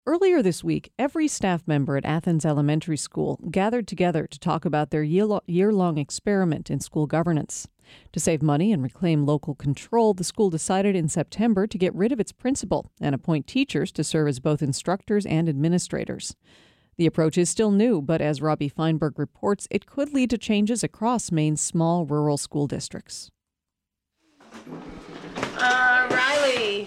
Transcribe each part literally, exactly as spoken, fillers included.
Earlier this week, every staff member at Athens Elementary School gathered together to talk about their year-long experiment in school governance. To save money and reclaim local control, the school decided in September to get rid of its principal and appoint teachers to serve as both instructors and administrators. The approach is still new, but as Robbie Feinberg reports, it could lead to changes across Maine's small rural school districts. Uh, Riley.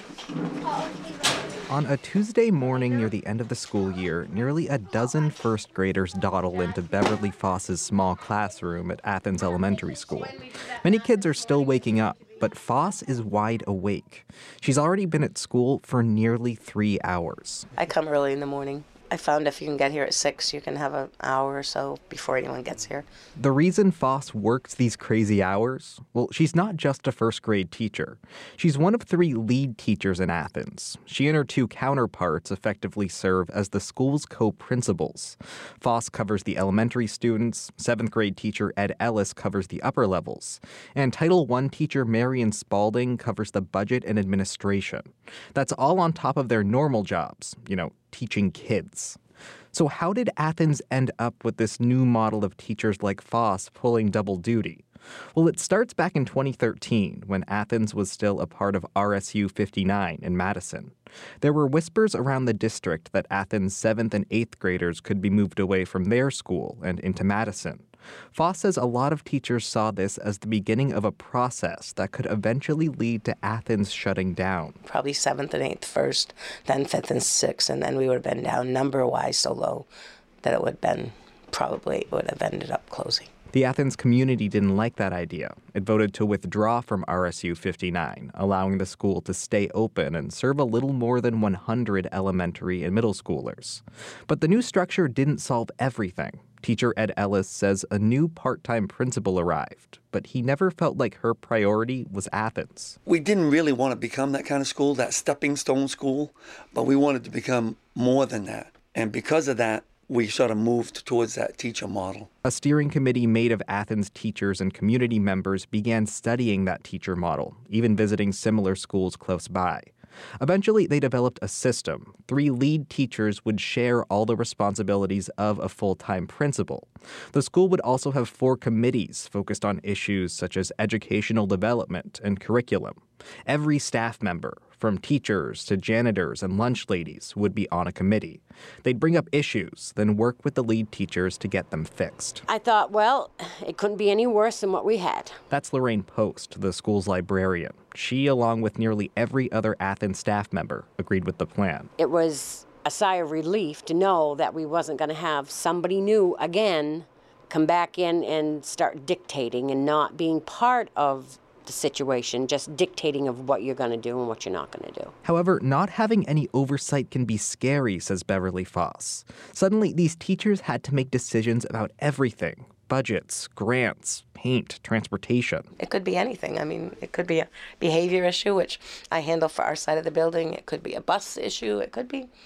On a Tuesday morning near the end of the school year, nearly a dozen first graders dawdle into Beverly Foss's small classroom at Athens Elementary School. Many kids are still waking up, but Foss is wide awake. She's already been at school for nearly three hours. I come early in the morning. I found if you can get here at six, you can have an hour or so before anyone gets here. The reason Foss works these crazy hours? Well, she's not just a first grade teacher. She's one of three lead teachers in Athens. She and her two counterparts effectively serve as the school's co-principals. Foss covers the elementary students, seventh grade teacher Ed Ellis covers the upper levels, and Title one teacher Marion Spalding covers the budget and administration. That's all on top of their normal jobs, you know, teaching kids. So how did Athens end up with this new model of teachers like Foss pulling double duty? Well, it starts back in twenty thirteen, when Athens was still a part of R S U fifty-nine in Madison. There were whispers around the district that Athens' seventh and eighth graders could be moved away from their school and into Madison. Foss says a lot of teachers saw this as the beginning of a process that could eventually lead to Athens shutting down. Probably seventh and eighth first, then fifth and sixth, and then we would have been down number-wise so low that it would have been, probably would have ended up closing. The Athens community didn't like that idea. It voted to withdraw from R S U fifty-nine, allowing the school to stay open and serve a little more than one hundred elementary and middle schoolers. But the new structure didn't solve everything. Teacher Ed Ellis says a new part-time principal arrived, but he never felt like her priority was Athens. We didn't really want to become that kind of school, that stepping stone school, but we wanted to become more than that. And because of that, we sort of moved towards that teacher model. A steering committee made of Athens teachers and community members began studying that teacher model, even visiting similar schools close by. Eventually, they developed a system. Three lead teachers would share all the responsibilities of a full-time principal. The school would also have four committees focused on issues such as educational development and curriculum. Every staff member, from teachers to janitors and lunch ladies, would be on a committee. They'd bring up issues, then work with the lead teachers to get them fixed. I thought, well, it couldn't be any worse than what we had. That's Lorraine Post, the school's librarian. She, along with nearly every other Athens staff member, agreed with the plan. It was a sigh of relief to know that we wasn't going to have somebody new again come back in and start dictating and not being part of the situation, just dictating of what you're going to do and what you're not going to do. However, not having any oversight can be scary, says Beverly Foss. Suddenly, these teachers had to make decisions about everything: budgets, grants, paint, transportation. It could be anything. I mean, it could be a behavior issue, which I handle for our side of the building. It could be a bus issue. It could be,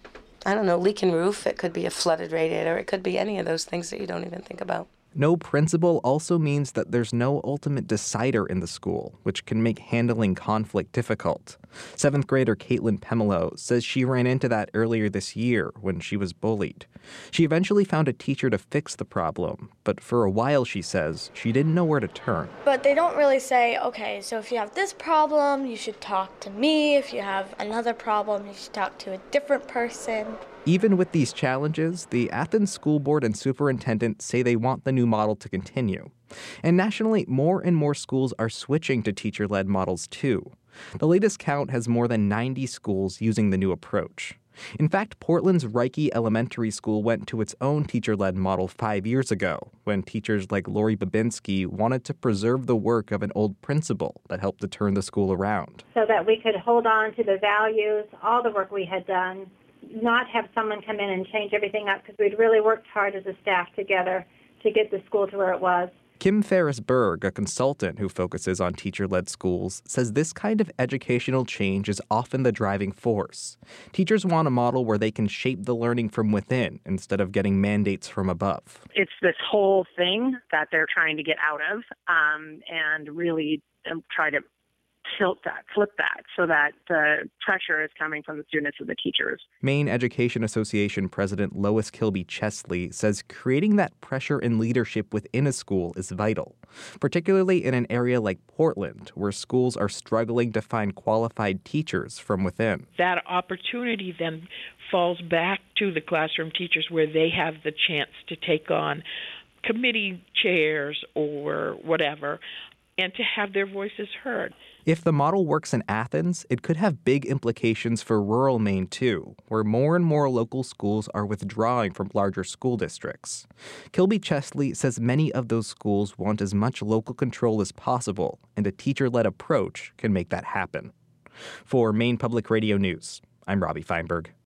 I don't know, leaking roof. It could be a flooded radiator. It could be any of those things that you don't even think about. No principal also means that there's no ultimate decider in the school, which can make handling conflict difficult. Seventh grader Caitlin Pemelo says she ran into that earlier this year when she was bullied. She eventually found a teacher to fix the problem, but for a while, she says, she didn't know where to turn. But they don't really say, okay, so if you have this problem, you should talk to me. If you have another problem, you should talk to a different person. Even with these challenges, the Athens School Board and superintendent say they want the new model to continue. And nationally, more and more schools are switching to teacher-led models too. The latest count has more than ninety schools using the new approach. In fact, Portland's Reiki Elementary School went to its own teacher-led model five years ago, when teachers like Lori Babinski wanted to preserve the work of an old principal that helped to turn the school around. So that we could hold on to the values, all the work we had done, not have someone come in and change everything up, because we'd really worked hard as a staff together to get the school to where it was. Kim Ferris-Berg, a consultant who focuses on teacher-led schools, says this kind of educational change is often the driving force. Teachers want a model where they can shape the learning from within instead of getting mandates from above. It's this whole thing that they're trying to get out of um, and really um, try to tilt that, flip that, so that the pressure is coming from the students and the teachers. Maine Education Association President Lois Kilby Chesley says creating that pressure and leadership within a school is vital, particularly in an area like Portland, where schools are struggling to find qualified teachers from within. That opportunity then falls back to the classroom teachers, where they have the chance to take on committee chairs or whatever, and to have their voices heard. If the model works in Athens, it could have big implications for rural Maine, too, where more and more local schools are withdrawing from larger school districts. Kilby Chesley says many of those schools want as much local control as possible, and a teacher-led approach can make that happen. For Maine Public Radio News, I'm Robbie Feinberg.